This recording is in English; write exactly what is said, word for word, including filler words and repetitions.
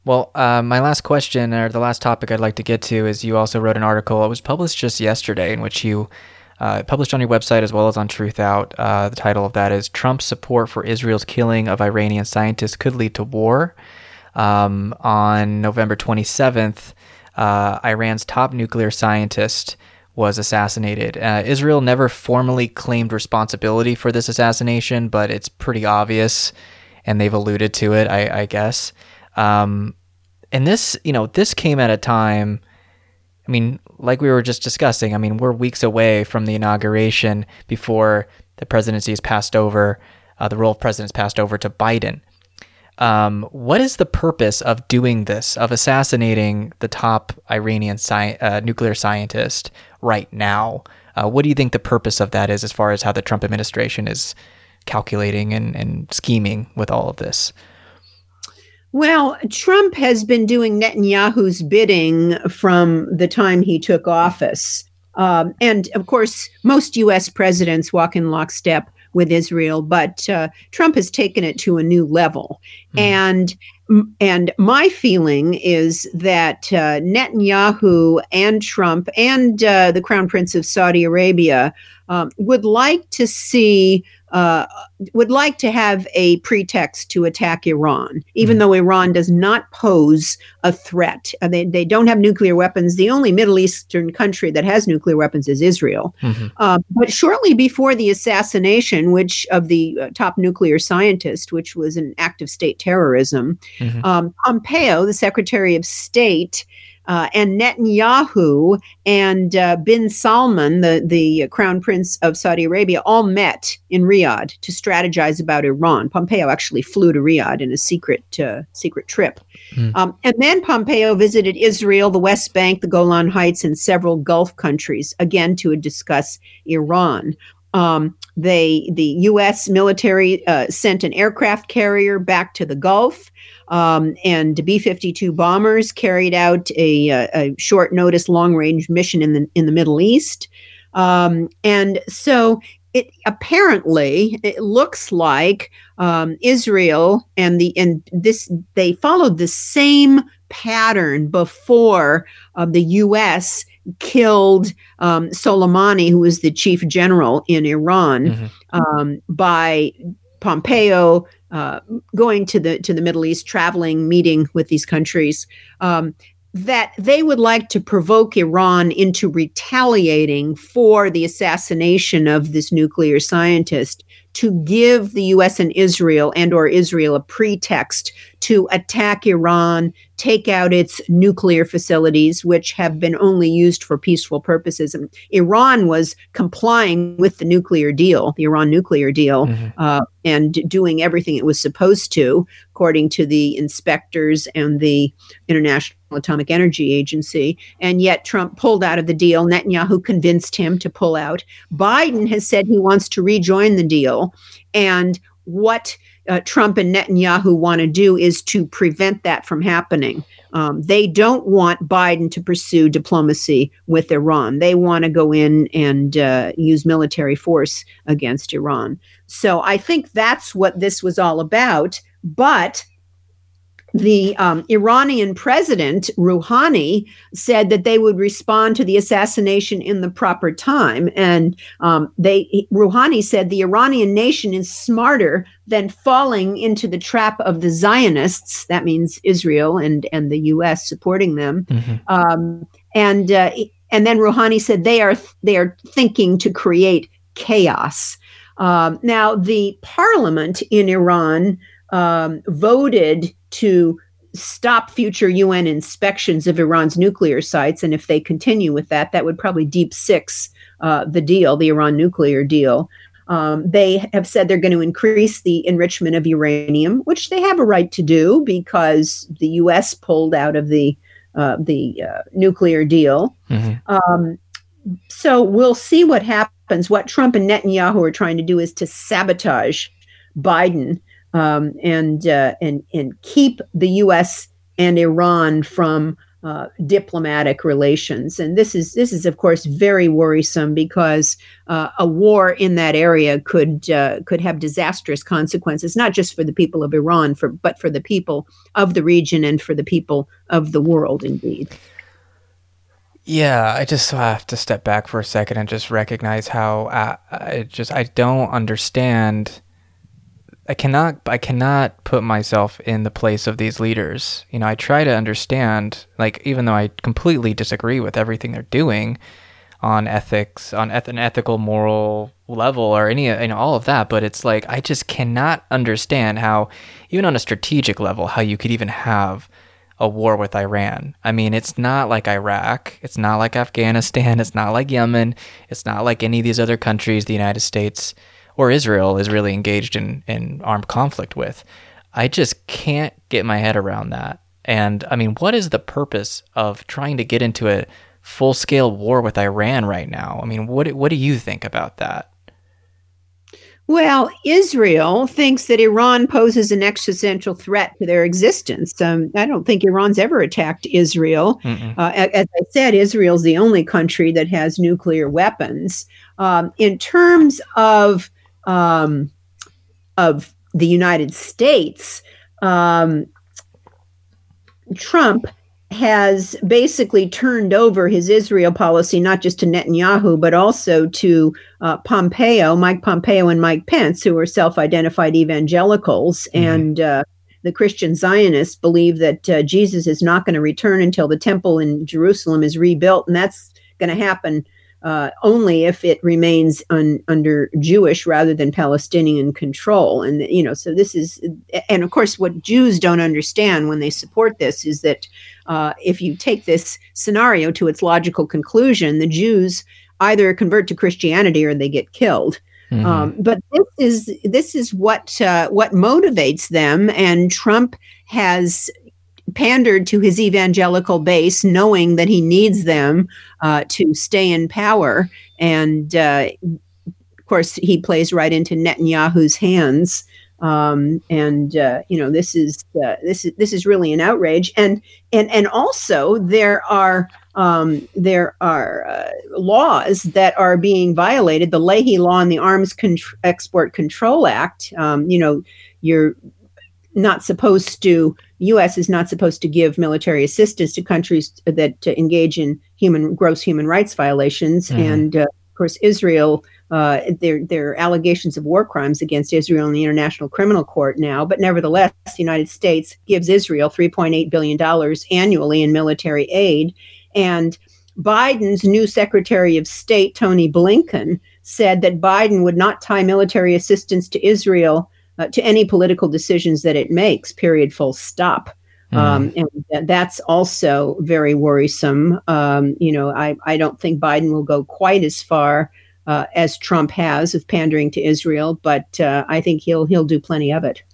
Well, uh, my last question, or the last topic I'd like to get to, is you also wrote an article. It was published just yesterday, in which you uh, published on your website as well as on Truthout. Uh, the title of that is "Trump's Support for Israel's Killing of Iranian Scientists Could Lead to War." Um, on November twenty-seventh, uh, Iran's top nuclear scientist was assassinated. Uh, Israel never formally claimed responsibility for this assassination, but it's pretty obvious, and they've alluded to it, I, I guess. Um, and this, you know, this came at a time, I mean, like we were just discussing, I mean, we're weeks away from the inauguration before the presidency is passed over, uh, the role of president is passed over to Biden. Um, what is the purpose of doing this, of assassinating the top Iranian sci- uh, nuclear scientist right now? Uh, what do you think the purpose of that is, as far as how the Trump administration is calculating and, and scheming with all of this? Well, Trump has been doing Netanyahu's bidding from the time he took office. Um, and of course, most U S presidents walk in lockstep with Israel, but uh, Trump has taken it to a new level. Mm. And and my feeling is that uh, Netanyahu and Trump and uh, the Crown Prince of Saudi Arabia um, would like to see, uh, would like to have a pretext to attack Iran, even mm. though Iran does not pose a threat. Uh, they, they don't have nuclear weapons. The only Middle Eastern country that has nuclear weapons is Israel. Mm-hmm. Uh, but shortly before the assassination, which of the uh, top nuclear scientist, which was an act of state terrorism, mm-hmm. um, Pompeo, the Secretary of State, Uh, and Netanyahu and uh, bin Salman, the, the Crown Prince of Saudi Arabia, all met in Riyadh to strategize about Iran. Pompeo actually flew to Riyadh in a secret uh, secret trip. Mm. Um, and then Pompeo visited Israel, the West Bank, the Golan Heights, and several Gulf countries, again, to discuss Iran. Um, they, the U S military uh, sent an aircraft carrier back to the Gulf, um, and B fifty-two bombers carried out a, a, a short notice, long range mission in the in the Middle East. Um, and so it apparently it looks like um, Israel and the and this they followed the same pattern before uh, the U S killed um, Soleimani, who was the chief general in Iran, mm-hmm. um, by Pompeo uh, going to the to the Middle East, traveling, meeting with these countries, um, that they would like to provoke Iran into retaliating for the assassination of this nuclear scientist, to give the U S and Israel and or Israel a pretext to attack Iran, take out its nuclear facilities, which have been only used for peaceful purposes. And Iran was complying with the nuclear deal, the Iran nuclear deal, mm-hmm. uh, and doing everything it was supposed to, according to the inspectors and the International Atomic Energy Agency. And yet Trump pulled out of the deal. Netanyahu convinced him to pull out. Biden has said he wants to rejoin the deal. And what uh, Trump and Netanyahu want to do is to prevent that from happening. Um, they don't want Biden to pursue diplomacy with Iran. They want to go in and uh, use military force against Iran. So I think that's what this was all about. But the um, Iranian president, Rouhani, said that they would respond to the assassination in the proper time. And um, they, Rouhani said the Iranian nation is smarter than falling into the trap of the Zionists. That means Israel and, and the U S supporting them. Mm-hmm. Um, and uh, and then Rouhani said they are they are thinking to create chaos. Um, now, the parliament in Iran um, voted to stop future U N inspections of Iran's nuclear sites. And if they continue with that, that would probably deep six uh, the deal, the Iran nuclear deal. Um, they have said they're going to increase the enrichment of uranium, which they have a right to do because the U S pulled out of the uh, the uh, nuclear deal. Mm-hmm. Um, so we'll see what happens. What Trump and Netanyahu are trying to do is to sabotage Biden Um, and uh, and and keep the U S and Iran from uh, diplomatic relations. And this is this is of course very worrisome because uh, a war in that area could uh, could have disastrous consequences, not just for the people of Iran, for but for the people of the region and for the people of the world, indeed. Yeah, I just have to step back for a second and just recognize how uh, I just I don't understand. I cannot I cannot put myself in the place of these leaders. You know, I try to understand, like, even though I completely disagree with everything they're doing on ethics, on eth- an ethical, moral level, or any, you know, all of that, but it's like I just cannot understand how, even on a strategic level, how you could even have a war with Iran. I mean, it's not like Iraq, it's not like Afghanistan, it's not like Yemen, it's not like any of these other countries the United States or Israel is really engaged in, in armed conflict with. I just can't get my head around that. And I mean, what is the purpose of trying to get into a full-scale war with Iran right now? I mean, what what do you think about that? Well, Israel thinks that Iran poses an existential threat to their existence. Um, I don't think Iran's ever attacked Israel. Uh, as I said, Israel's the only country that has nuclear weapons. Um, in terms of um, of the United States, um, Trump has basically turned over his Israel policy, not just to Netanyahu, but also to uh, Pompeo, Mike Pompeo and Mike Pence, who are self-identified evangelicals. Mm-hmm. And uh, the Christian Zionists believe that uh, Jesus is not going to return until the temple in Jerusalem is rebuilt. And that's going to happen uh, only if it remains un, under Jewish rather than Palestinian control. And, you know, so this is, and of course, what Jews don't understand when they support this is that uh, if you take this scenario to its logical conclusion, the Jews either convert to Christianity or they get killed. Mm-hmm. Um, but this is this is what uh, what motivates them, and Trump has pandered to his evangelical base, knowing that he needs them uh, to stay in power. And uh, of course, he plays right into Netanyahu's hands. Um, and uh, you know, this is uh, this is this is really an outrage. And and and also there are um, there are uh, laws that are being violated. The Leahy Law and the Arms Con- Export Control Act. Um, you know, you're not supposed to. U S is not supposed to give military assistance to countries that uh, engage in human gross human rights violations. Mm-hmm. And uh, of course, Israel. Uh, there, there are allegations of war crimes against Israel in the International Criminal Court now, but nevertheless, the United States gives Israel three point eight billion dollars annually in military aid. And Biden's new Secretary of State, Tony Blinken, said that Biden would not tie military assistance to Israel uh, to any political decisions that it makes, period, full stop. Mm. Um, and th- that's also very worrisome. Um, you know, I, I don't think Biden will go quite as far Uh, as Trump has of pandering to Israel, but uh, I think he'll he'll do plenty of it.